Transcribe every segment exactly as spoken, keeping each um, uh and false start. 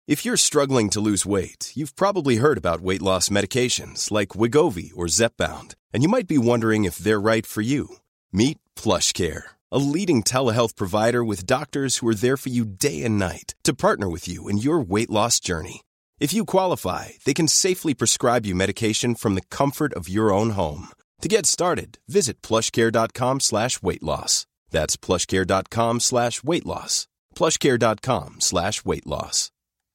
If you're struggling to lose weight, you've probably heard about weight loss medications like Wegovy or Zepbound, and you might be wondering if they're right for you. Meet PlushCare, a leading telehealth provider with doctors who are there for you day and night to partner with you in your weight loss journey. If you qualify, they can safely prescribe you medication from the comfort of your own home. To get started, visit plushcare.com slash weight loss. That's plushcare.com slash weight loss. plushcare.com slash weight loss.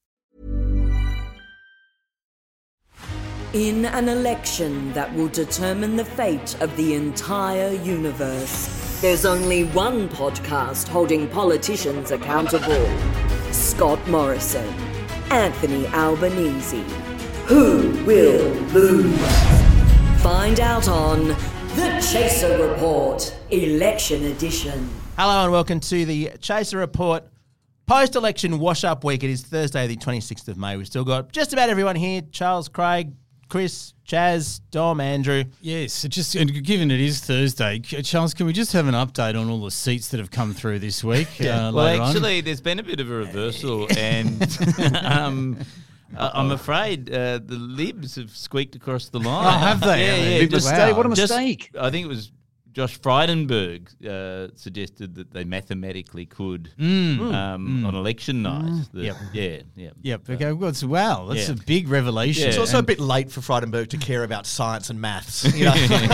In an election that will determine the fate of the entire universe, there's only one podcast holding politicians accountable. Scott Morrison, Anthony Albanese. Who will lose? Find out on The Chaser Report, Election Edition. Hello and welcome to the Chaser Report post-election wash-up week. It is Thursday, the twenty-sixth of May. We've still got just about everyone here. Charles, Craig, Chris, Chaz, Dom, Andrew. Yes, it just and given it is Thursday, Charles, can we just have an update on all the seats that have come through this week? Yeah. Uh, well, later actually, on? there's been a bit of a reversal, and um, uh, I'm afraid uh, the Libs have squeaked across the line. Oh, have they? Yeah, yeah. Big just- mistake. What a just- mistake. I think it was Josh Frydenberg uh, suggested that they mathematically could Mm. um, Mm. on election night. The- Yep. Yeah, yeah. Yep. Okay. Well, it's, wow, that's Yeah. a big revelation. Yeah. It's also And- a bit late for Frydenberg to care about science and maths. You know?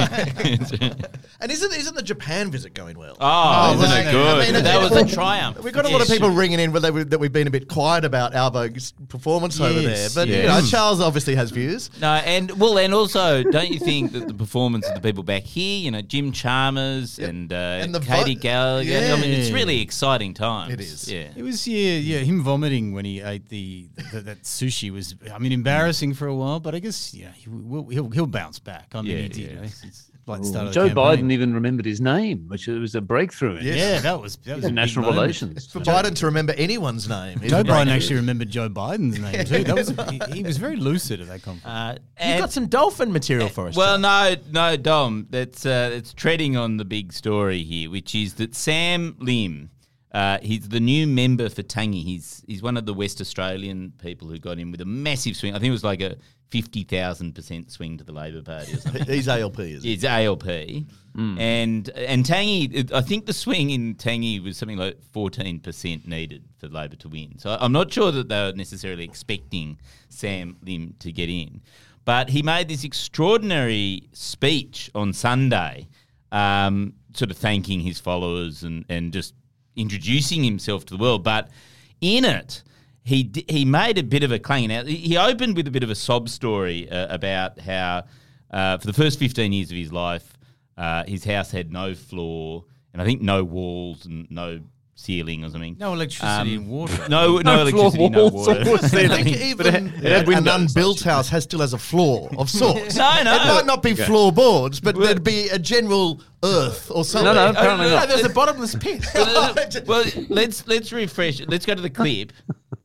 And isn't isn't the Japan visit going well? Oh, isn't right. it good? I mean, that it's- was a triumph. We've got a lot of Yes. people ringing in where they, were- that we've been a bit quiet about Albo's performance over there. Yes, But you yes. know, Charles obviously has views. No, and well, and also, don't you think that the performance of the people back here, you know, Jim Chalmers and, uh, And the Katie vo- Gallagher, I mean, it's Yeah. really exciting times. It is. Yeah. It was yeah, yeah. Him vomiting when he ate the, the that sushi was, I mean, embarrassing for a while. But I guess yeah, he will, he'll he'll bounce back. I mean, Yeah, he did. yeah. It's, it's like the Ooh, start of the Joe campaign. Biden even remembered his name, which was a breakthrough in, Yes. Yeah, that was that was a in big national moment. relations. For Biden to remember anyone's name. is Joe a Biden breakthrough. actually remembered Joe Biden's name too. That was he, he was very lucid at that conference. Uh, You've and- got some dolphin material for us. Well, Charles. no, no, Dom. That's uh, it's treading on the big story here, which is that Sam Lim, uh, he's the new member for Tangi. He's he's one of the West Australian people who got in with a massive swing. I think it was like a fifty thousand percent swing to the Labor Party or something. He's A L P, is he? It's A L P, and and Tangi. it- I think the swing in Tangi was something like fourteen percent needed for Labor to win. So I'm not sure that they were necessarily expecting Sam Lim to get in, but he made this extraordinary speech on Sunday, um, sort of thanking his followers and and just introducing himself to the world. But in it, he d- he made a bit of a clanging out. He opened with a bit of a sob story uh, about how uh, for the first fifteen years of his life, uh, his house had no floor and I think no walls and no ceiling or something. No electricity and water. No, no, No floor, electricity, no walls, water. or I think ceiling. even But it- it had an windows. unbuilt house has still has a floor of sorts. No, no. It might not be floorboards, but there'd be a general earth or something. no, apparently no, not. there's a bottomless pit. Well, let's let's refresh. Let's go to the clip.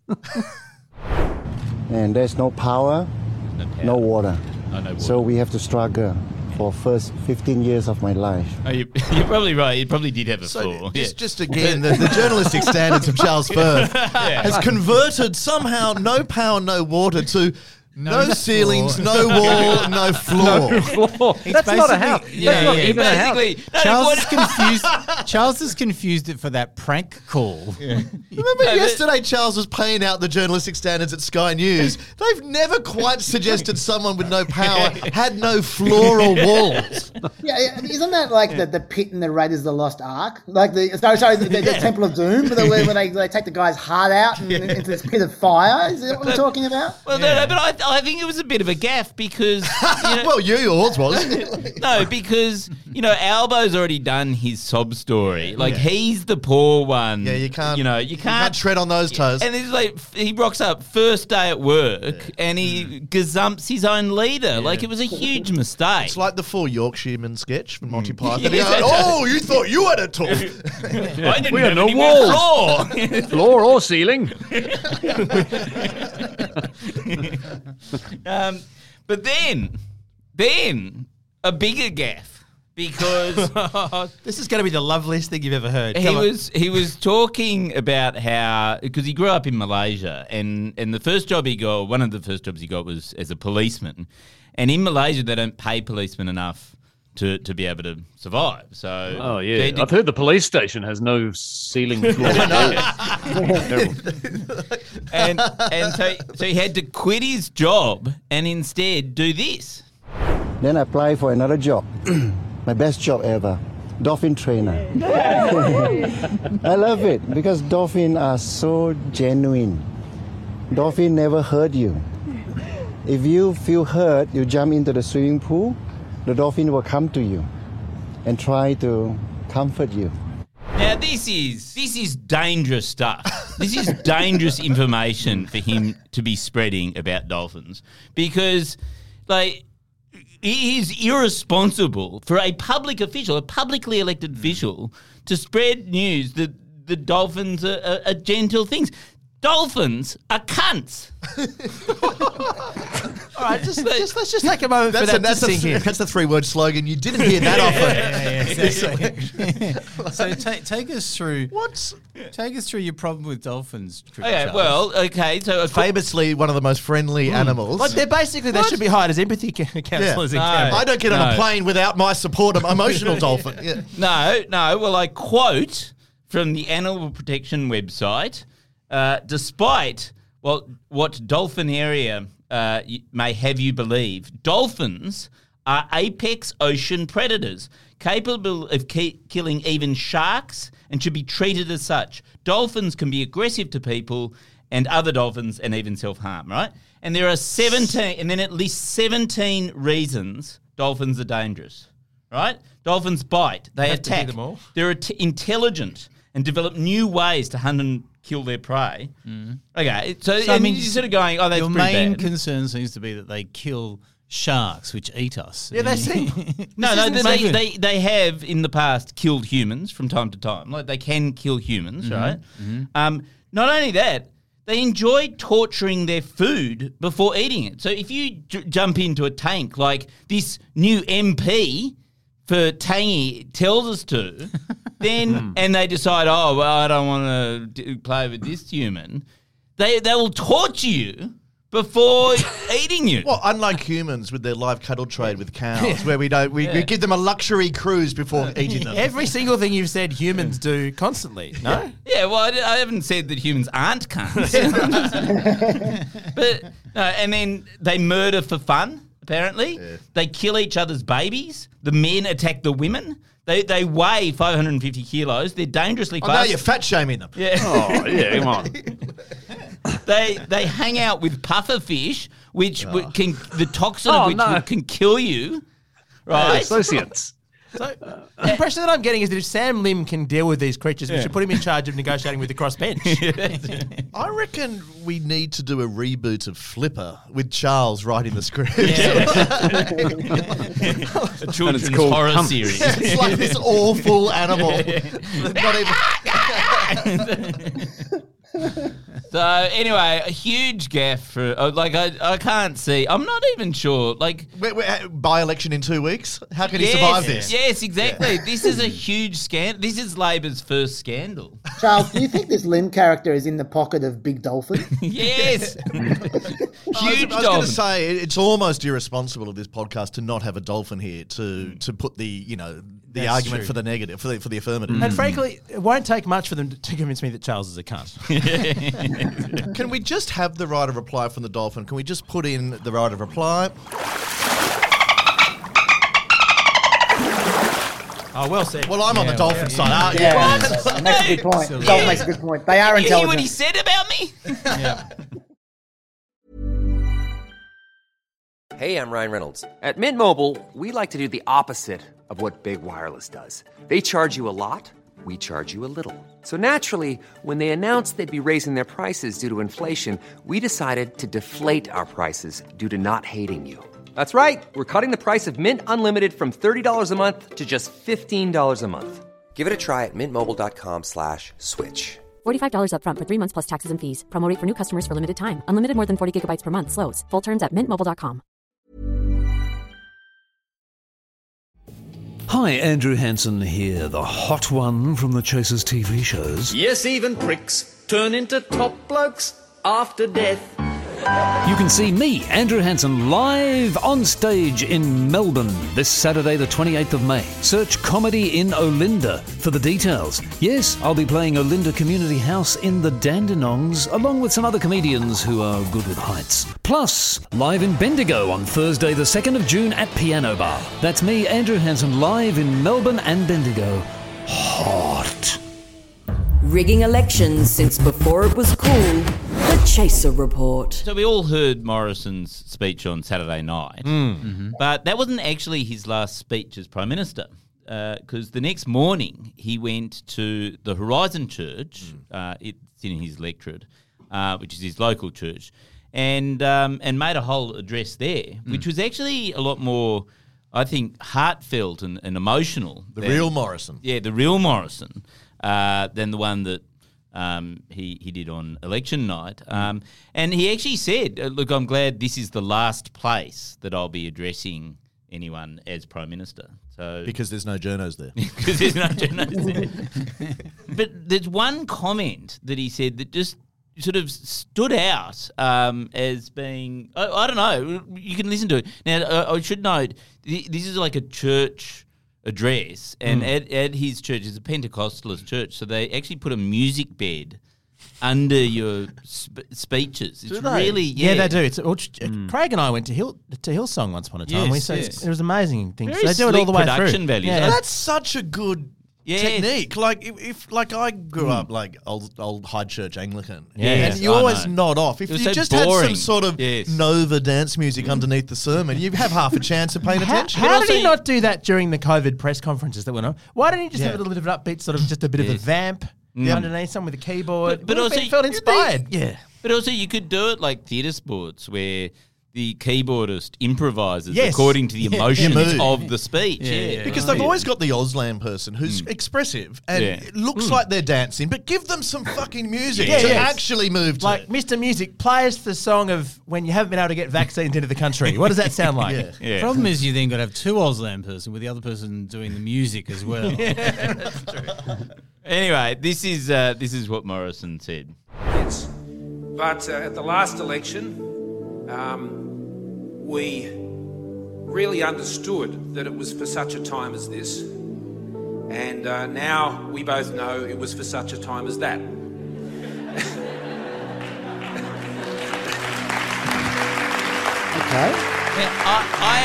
And there's no power, No, power. no water. Oh, no water. So we have to struggle for first fifteen years of my life. Oh, you, you're probably right. It probably did have a So floor. just, Yeah. just again, the, the journalistic standards of Charles Firth has converted somehow no power, no water to no, No ceilings, floor. no wall, no floor. Floor. That's not a house. yeah, That's not yeah. even a house. Basically, no, Charles what- is confused. Charles is confused it for that prank call. Remember but- yesterday Charles was paying out the journalistic standards at Sky News. They've never quite suggested someone with no power had no floor or walls. Yeah, yeah, isn't that like the, the pit in the Raiders of the Lost Ark? Like the sorry, sorry, the, the, the Temple of Doom, where, where they, they take the guy's heart out and, into this pit of fire. Is that what we're talking about? Well, no, no, but I, I think it was a bit of a gaffe because you know, Well, you, yours was. no, because you know Albo's already done his sob story. Like he's the poor one. Yeah, you can't. You know, you You can't. can't tread on those toes. and it's like f- he rocks up first day at work and he gazumps his own leader. Like it was a huge mistake. It's like the four Yorkshiremen sketch from Monty Python. Yeah, He goes, that's- oh, you thought you had it tough. I didn't We have had no any more walls. floor. Floor or ceiling. um, but then, then a bigger gaff because This is going to be the loveliest thing you've ever heard. he Come on. was he was talking about how because he grew up in Malaysia and and the first job he got, one of the first jobs he got was as a policeman, and in Malaysia they don't pay policemen enough to, to be able to survive. So Oh, yeah. they did- I've heard the police station has no ceiling floor. Terrible. and and so so he had to quit his job and instead do this. Then I applied for another job. My best job ever. Dolphin trainer. I love it because dolphins are so genuine. Dolphin never hurt you. If you feel hurt, you jump into the swimming pool, the dolphin will come to you and try to comfort you. Now this is this is dangerous stuff. This is dangerous information for him to be spreading about dolphins because, like, it is irresponsible for a public official, a publicly elected official, to spread news that the dolphins are, are, are gentle things. Dolphins are cunts. All right, just, just let's just take a moment That's, for a, that that's, to a, sink in. that's a three-word slogan. You didn't hear that often. So ta- take us through. What's Take us through your problem with dolphins. Cricket Okay, Charles. well, okay, so a famously one of the most friendly animals? Like they're basically they should be hired as empathy ca- Yeah. counsellors in No. Canberra. I don't get on No. a plane without my support of emotional dolphin. Yeah. No, no. Well, I quote from the Animal Protection website, uh, despite what, what dolphin area uh, y- may have you believe, dolphins are apex ocean predators capable of ki- killing even sharks and should be treated as such. Dolphins can be aggressive to people and other dolphins and even self-harm, right? And there are seventeen, and then at least seventeen reasons dolphins are dangerous, right? Dolphins bite, they Have to hear attack, them all. they're at- intelligent and develop new ways to hunt and kill their prey. Okay, so, So, I and mean, you're sort of going, oh, that's your pretty main bad. concern seems to be that they kill sharks, which eat us. Yeah, they seem. No, no, isn't they, so good. they they have in the past killed humans from time to time. Like they can kill humans, right? Um, not only that, they enjoy torturing their food before eating it. So if you j- jump into a tank like this new M P for Tangy tells us to, then and they decide, oh well, I don't want to play with this human, they they will torture you before eating you. Well, unlike humans with their live cattle trade with cows, where we don't, we, we give them a luxury cruise before eating them. Every single thing you've said humans do constantly, no? Yeah, well, I, I haven't said that humans aren't cunts. but no, and then they murder for fun, apparently. They kill each other's babies. The men attack the women. They they weigh five hundred fifty kilos. They're dangerously Oh, now fast. you're fat shaming them. Yeah. Oh, yeah, come on. they they hang out with puffer fish, which w can the toxin Oh, of which no. would- can kill you. Right? Associates. So the impression that I'm getting is that if Sam Lim can deal with these creatures, we should put him in charge of negotiating with the crossbench. I reckon we need to do a reboot of Flipper with Charles writing the script. A children's called horror Cum. series. It's like this awful animal. Not even. So anyway, a huge gaffe for uh, like I I can't see. I'm not even sure. Like We're, we're, by-election in two weeks. How can he yes, survive this? Yes, exactly. This is a huge scandal. This is Labor's first scandal. Charles, do you think this Lim character is in the pocket of Big Dolphin? Yes, I was, huge I was going dolphin. to say it- it's almost irresponsible of this podcast to not have a dolphin here to to put the you know the That's argument true. for the negative for the for the affirmative. And frankly, it won't take much for them to convince me that Charles is a cunt. Can we just have the right of reply from the dolphin? Can we just put in the right of reply? Oh, well said. Well, I'm on the dolphin side, aren't you? Yeah, that makes a good point. Dolphin makes a good point. They are You hear what he intelligent. said about me? Hey, I'm Ryan Reynolds. At Mint Mobile, we like to do the opposite of what Big Wireless does. They charge you a lot, we charge you a little. So naturally, when they announced they'd be raising their prices due to inflation, we decided to deflate our prices due to not hating you. That's right. We're cutting the price of Mint Unlimited from thirty dollars a month to just fifteen dollars a month. Give it a try at mintmobile.com slash switch. forty-five dollars up front for three months plus taxes and fees. Promo rate for new customers for limited time. Unlimited more than forty gigabytes per month. Slows full terms at mint mobile dot com. Hi, Andrew Hansen here, the hot one from the Chasers T V shows. Yes, even pricks turn into top blokes after death. You can see me, Andrew Hansen, live on stage in Melbourne this Saturday the twenty-eighth of May. Search Comedy in Olinda for the details. Yes, I'll be playing Olinda Community House in the Dandenongs, along with some other comedians who are good with heights. Plus, live in Bendigo on Thursday the second of June at Piano Bar. That's me, Andrew Hansen, live in Melbourne and Bendigo. Hot. Rigging elections since before it was cool. The Chaser Report. So we all heard Morrison's speech on Saturday night, Mm. mm-hmm. but that wasn't actually his last speech as Prime Minister, because uh, the next morning he went to the Horizon Church, mm. uh, it's in his electorate, uh, which is his local church, and um, and made a whole address there, mm. which was actually a lot more, I think, heartfelt and, and emotional. The than, real Morrison. Yeah, the real Morrison, uh, than the one that Um, he, he did on election night. Um, and he actually said, uh, look, I'm glad this is the last place that I'll be addressing anyone as Prime Minister. So Because there's no journos there. Because there's no journos there. But there's one comment that he said that just sort of stood out um, as being, I, I don't know, you can listen to it. Now, I, I should note, th- this is like a church address, and Mm. at, at his church, it's a Pentecostalist church, so they actually put a music bed under your sp- speeches. It's Do they? really, yeah. Yeah, they do. It's all, mm. Craig and I went to Hill to Hillsong once upon a time. Yes, we, so yes. It was amazing things. Very They do it all the way production through. value. Yeah. That's such a good Yeah. technique. Like if, if like I grew Mm. up like old old High Church Anglican, Yes, and you I always know. nod off. If It was you so just had boring. some sort of Yes. Nova dance music underneath the sermon, you have half a chance of paying How, attention. how But did also he you- not do that during the COVID press conferences that went on? Why didn't he just Yeah. have a little bit of an upbeat, sort of just a bit of a Yes. vamp Mm. underneath, some with a keyboard? But, but Would have also, been- felt you'd inspired. think- Yeah. But also, you could do it like theatre sports, where the keyboardist improvises Yes. according to the Yeah. emotions Yeah, mood. of the speech. Yeah, Yeah, yeah. Because they've always got the Auslan person who's expressive and Yeah. it looks Mm. like they're dancing, but give them some fucking music Yeah, to yeah. actually move to. Like Mister Music, play us the song of when you haven't been able to get vaccines into the country. What does that sound like? Yeah. Yeah. The problem is you then got to have two Auslan person with the other person doing the music as well. Anyway, this is uh, this is what Morrison said. Yes. But uh, at the last election, um, we really understood that it was for such a time as this. And uh, now we both know it was for such a time as that. Okay. Yeah, I, I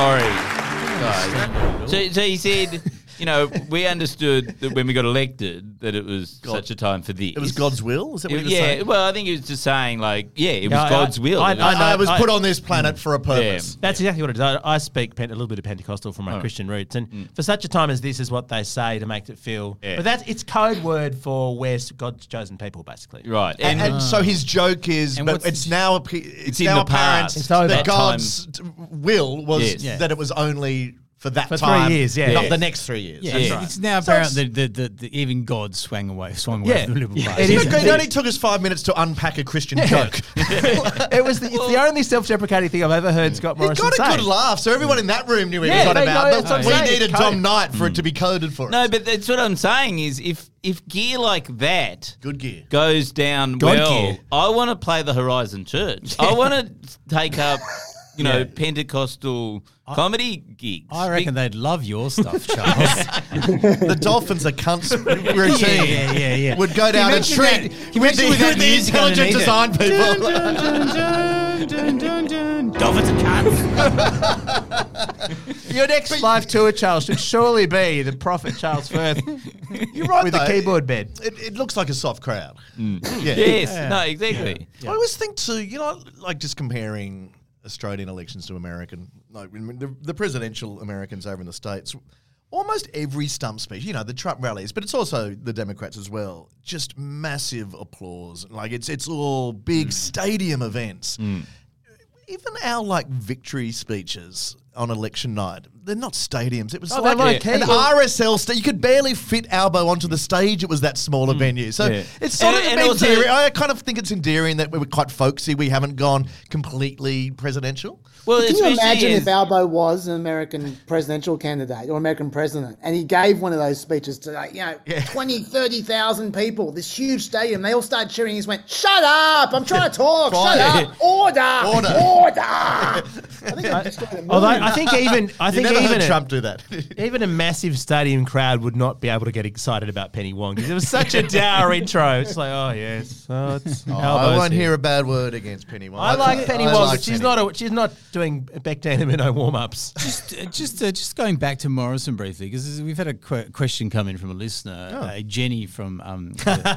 am sorry, guys. So, so he said, you know, we understood that when we got elected that it was God. such a time for this. It was God's will? Is that what It- you were yeah, saying? well, I think he was just saying, like, yeah, it was Yeah, I- God's will. I- It was- I know- I was I- put on this planet for a purpose. That's exactly what it is. I, I speak pen, a little bit of Pentecostal from my Oh. Christian roots, and for such a time as this is what they say to make it feel. Yeah. But that's it's code word for where God's chosen people, basically. Right. And, And, and so his joke is, And but what's it's the- now appe- it's, It's in now the apparent past. It's over. that That God's t- will was Yes. Yeah. that it was only for that For three time, years, yeah. not Yeah. the next three years. Yeah, That's it's, right. it's now So apparent it's- that, that, that, that even God swung away, swung away Yeah. from the Liberal Yeah. Party. It It, is- it only took us five minutes to unpack a Christian joke. it was the, it's the only self-deprecating thing I've ever heard Scott He Morrison got a say. good laugh, so everyone in that room knew what he Yeah, was on they about. know, but that's what I'm we saying, needed it's Dom code. Knight for it to be coded for us. no, but that's what I'm saying is if if gear like that Good gear. goes down God well, gear. I want to play the Horizon Church. I want to take up, you know, Pentecostal comedy gigs. I reckon they'd love your stuff, Charles. The Dolphins are cunts routine. yeah, yeah, yeah. Would go down and mention treat that- you with the, mentioned with that with the music intelligent underneath it. design people. Dolphins and cunts. Your next live tour, Charles, should surely be the Prophet Charles Firth You're right, with though. a keyboard bed. It, it looks like a soft crowd. Yeah. Yes, no, exactly. I always think too, you know, like just comparing Australian elections to American, like when the, the presidential Americans over in the States, almost every stump speech, you know, the Trump rallies, but it's also the Democrats as well, just massive applause. Like it's it's all big stadium events. Even our like victory speeches on election night. They're not stadiums. It was Oh, like they're low-key. an Well- R S L stage. You could barely fit Albo onto the stage. It was that smaller venue. So Yeah. it's sort And- of and also- endearing. I kind of think it's endearing that we were quite folksy. We haven't gone completely presidential. Well, Can you especially imagine as- if Albo was an American presidential candidate or American president and he gave one of those speeches to, like, you know, twenty, thirty thousand people, this huge stadium, they all started cheering. He just went, shut up, I'm trying to talk, shut Quiet. up, order, Order. order. I think I just got a Although million. I think even I You think never even heard a, Trump do that. even a massive stadium crowd would not be able to get excited about Penny Wong because it was such a dour intro. It's like, oh yes, oh, it's Oh, Albo's I won't here. hear a bad word against Penny Wong. I like Penny I Wong, like but she's Penny. not a, she's not doing Beck Danderman warm ups. Just, uh, just, uh, just going back to Morrison briefly, because we've had a que- question come in from a listener, Oh. uh, Jenny from um,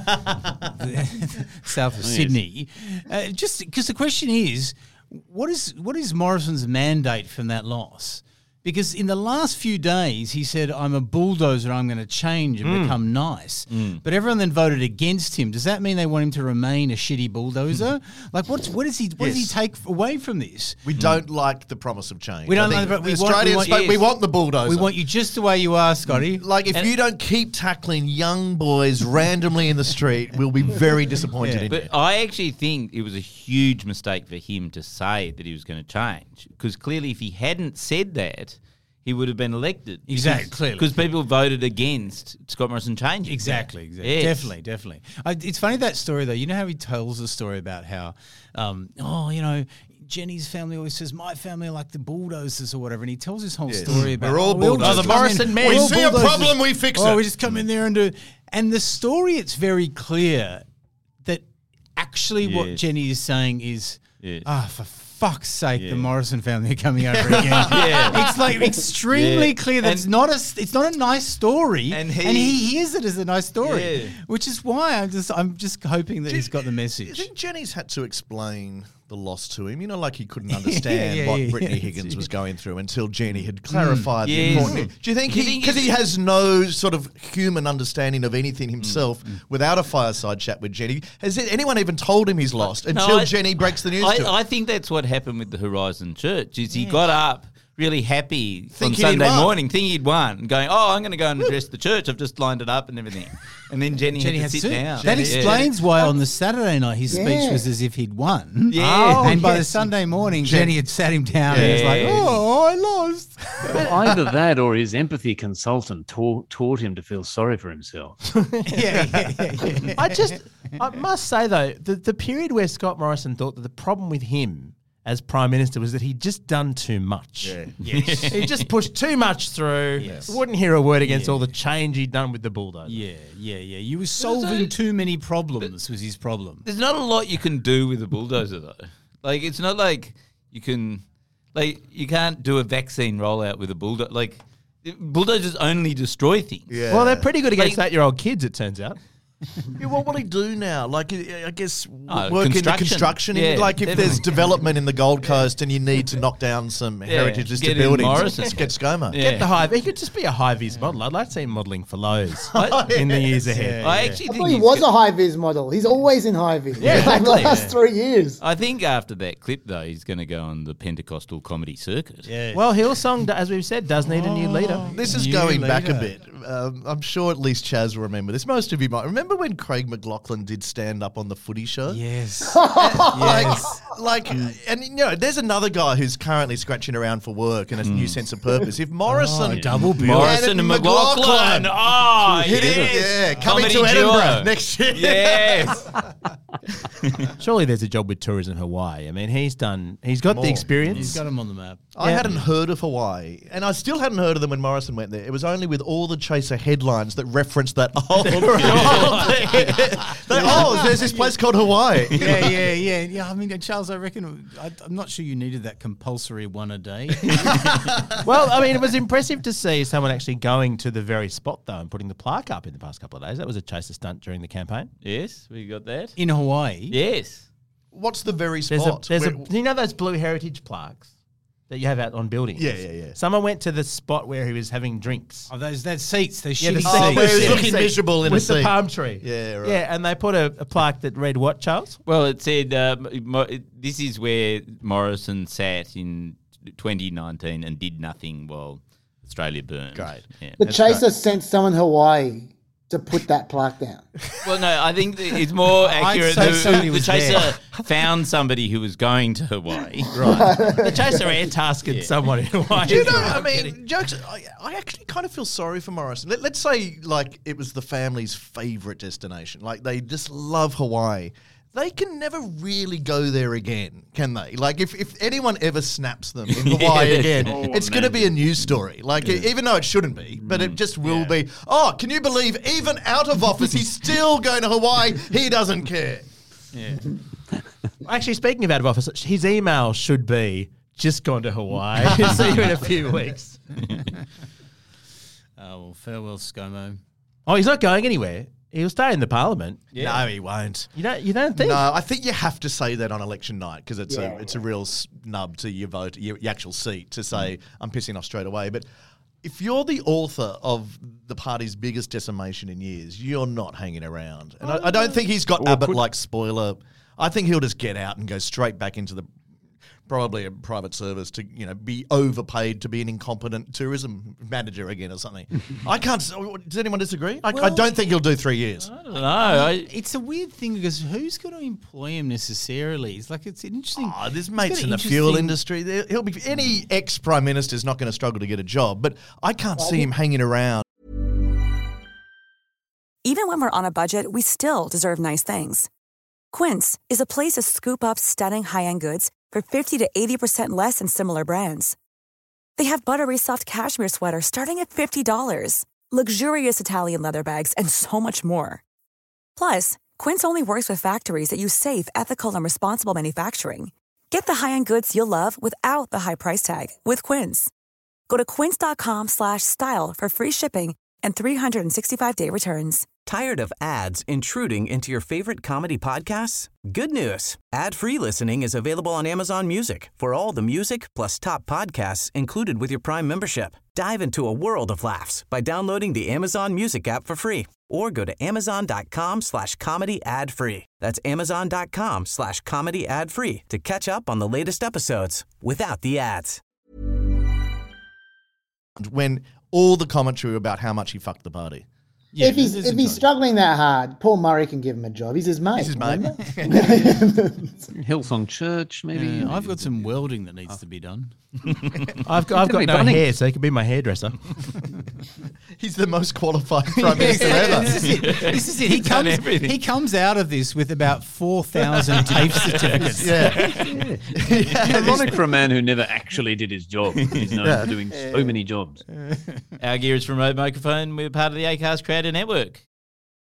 the, the south of Sydney. Uh, just because the question is, what is what is Morrison's mandate from that loss? Because in the last few days, he said, I'm a bulldozer, I'm going to change and Mm. become nice. But everyone then voted against him. Does that mean they want him to remain a shitty bulldozer? like, what's, what, is he, what does he Yes. take away from this? We don't like the promise of change. We don't I like think the- we the want- we Australians want- spoke- we yes. want the bulldozer. We want you just the way you are, Scotty. Like, if And- you don't keep tackling young boys randomly in the street, we'll be very disappointed in you. But I actually think it was a huge mistake for him to say that he was going to change, because clearly if he hadn't said that, he would have been elected. Exactly, Because- clearly. Because people voted against Scott Morrison changing. Exactly, exactly. Yes. Definitely, definitely. I, it's funny that story, though. You know how he tells the story about how, um, oh, you know, Jenny's family always says, my family are like the bulldozers or whatever. And he tells this whole Yes. story about, We're all oh, we all bulldozers. just Oh, the come Morrison in- men. we're We all see a bulldozers. problem, we fix Oh, it. we just come in there and do. And the story, it's very clear that actually what Yes. Jenny is saying is, Yes. ah, for fuck's sake, Yeah. the Morrison family are coming over again. Yeah. It's like extremely Yeah. clear that And- it's not a it's not a nice story, And and he- he, hears it as a nice story, Yeah. which is why I'm just I'm just hoping that Do he's you- got the I message. think Jenny's had to explain the loss to him. You know, like he couldn't understand yeah, what yeah, Brittany yeah. Higgins was going through until Jenny had clarified the Yes. important. Do you think Do you he, think because he it's- has no sort of human understanding of anything himself without a fireside chat with Jenny, has anyone even told him he's lost No, until I- Jenny breaks the news to him? I, I think that's what happened with the Horizon Church. Is he got up really happy Thinking on he'd Sunday won. morning, thinking he'd won, and going, "Oh, I'm going to go and address the church. I've just lined it up and everything." And then Jenny, Jenny had had to sit to. down. That Yeah. explains why on the Saturday night his speech Yeah. was as if he'd won. Yeah. and by the yes. Sunday morning, Jenny had sat him down and was like, Yeah. "Oh, I lost." Either that or his empathy consultant taught, taught him to feel sorry for himself. yeah, yeah, yeah, yeah. I just, I must say though, the, the period where Scott Morrison thought that the problem with him as Prime Minister was that he'd just done too much. Yeah. Yes. He just pushed too much through. Yes. Wouldn't hear a word against Yeah. all the change he'd done with the bulldozer. Yeah, yeah, yeah. You were solving too many problems was his problem. There's not a lot you can do with a bulldozer though. Like it's not like you can, like you can't do a vaccine rollout with a bulldozer. Like bulldozers only destroy things. Yeah. Well, they're pretty good against Like- eight-year-old kids, it turns out. Yeah, what will he do now? Like, I I guess Oh, work in the construction. construction. Yeah, like, if definitely. there's development in the Gold Coast and you need to knock down some heritage get listed in buildings, Morrison. get ScoMo. Yeah. Get the high. He could just be a high-vis model. I'd like to see him modelling for Lowe's in the years ahead. I actually I think thought he he's was got- a high vis model. He's always in high vis. Yeah, like the exactly. last three years. I think after that clip though, he's going to go on the Pentecostal comedy circuit. Yeah. Well, Hillsong, as we've said, does need a new leader. This is New going back a leader. bit. Um, I'm sure at least Chaz will remember this. Most of you might remember when Craig McLaughlin did stand up on the Footy Show. Yes. Like, like, and you know, there's another guy who's currently scratching around for work and a new sense of purpose. If Morrison, Oh, double bill. Morrison and McLaughlin. Oh, hit it, yes. yeah, coming Comedy to Edinburgh duo. next year. Yes. Surely there's a job with Tourism Hawaii. I mean, he's done. He's got More. the experience. He's got him on the map. I Yeah. hadn't heard of Hawaii, and I still hadn't heard of them when Morrison went there. It was only with all the Chaser headlines that referenced that old. That, oh, there's this place called Hawaii. Yeah, yeah, yeah, yeah. I mean, Charles, I reckon I, I'm not sure you needed that compulsory one a day. Well, I mean, it was impressive to see someone actually going to the very spot though and putting the plaque up in the past couple of days. That was a Chaser stunt during the campaign. Yes, we got that. In Hawaii. Yes. What's the very There's a, spot? there's a, Where- you know those blue heritage plaques that you have out on buildings. Yeah, yeah, yeah. Someone went to the spot where he was having drinks. Oh, those those seats, those Yeah, the shitty seats. Oh, where he was Yeah, looking seat miserable in with a the seat. palm tree. Yeah, right. Yeah, and they put a, a plaque that read what, Charles? Well, it said uh, Mo- this is where Morrison sat in twenty nineteen and did nothing while Australia burned. Great. Yeah. The Chaser sent someone Hawaii to put that plaque down. Well, no, I think it's more accurate. say The, somebody the was Chaser there. found somebody who was going to Hawaii. Right. The Chaser air tasked Yeah. someone in Hawaii. Do you know, I mean, jokes, I, I actually kind of feel sorry for Morrison. Let, let's say, like, it was the family's favourite destination. Like, they just love Hawaii. They can never really go there again, can they? Like, if, if anyone ever snaps them in Hawaii Yeah. again, Oh, it's going to be a news story. Like, e- even though it shouldn't be, but it just will be. Oh, can you believe even out of office, he's still going to Hawaii? He doesn't care. Yeah. Actually, speaking of out of office, his email should be just gone to Hawaii. See you in a few weeks. Oh, well, farewell, ScoMo. Oh, he's not going anywhere. He'll stay in the parliament. No, he won't. You don't. You don't think? No, I think you have to say that on election night because it's Yeah, a it's a real snub to your vote, your, your actual seat to say I'm pissing off straight away. But if you're the author of the party's biggest decimation in years, you're not hanging around. And I, I don't think he's got Abbott like spoiler. I think he'll just get out and go straight back into the probably a private service to you know be overpaid to be an incompetent tourism manager again or something. I can't. s- Does anyone disagree? I, I Well, don't think he'll do three years. I don't know. I, It's a weird thing because who's going to employ him necessarily? It's like it's an interesting. Oh, there's it's mates got in an the fuel interesting- industry. There- He'll be any ex prime minister is not going to struggle to get a job, but I can't see him hanging around. Even when we're on a budget, we still deserve nice things. Quince is a place to scoop up stunning high-end goods for fifty to eighty percent less than similar brands. They have buttery soft cashmere sweaters starting at fifty dollars, luxurious Italian leather bags, and so much more. Plus, Quince only works with factories that use safe, ethical, and responsible manufacturing. Get the high-end goods you'll love without the high price tag with Quince. Go to quince.com slash style for free shipping and three sixty-five day returns. Tired of ads intruding into your favorite comedy podcasts? Good news. Ad-free listening is available on Amazon Music for all the music plus top podcasts included with your Prime membership. Dive into a world of laughs by downloading the Amazon Music app for free or go to amazon.com slash comedy ad free. That's amazon.com slash comedy ad free to catch up on the latest episodes without the ads. When all the commentary about how much he fucked the party. if he's if he's struggling that hard, Paul Murray can give him a job. He's his mate. He's his mate. Hillsong Church, maybe. Yeah, I've got some welding that needs to be done. I've got, I've got be no bunning. hair, so he could be my hairdresser. He's the most qualified prime minister ever. This is it. This is it. He done comes, everything. he comes out of this with about four thousand TAFE certificates. Yeah. Ironic for a man who never actually did his job. He's known Yeah. for doing so many jobs. Our gear is from Remote Microphone. We're part of the Acast Creator Network.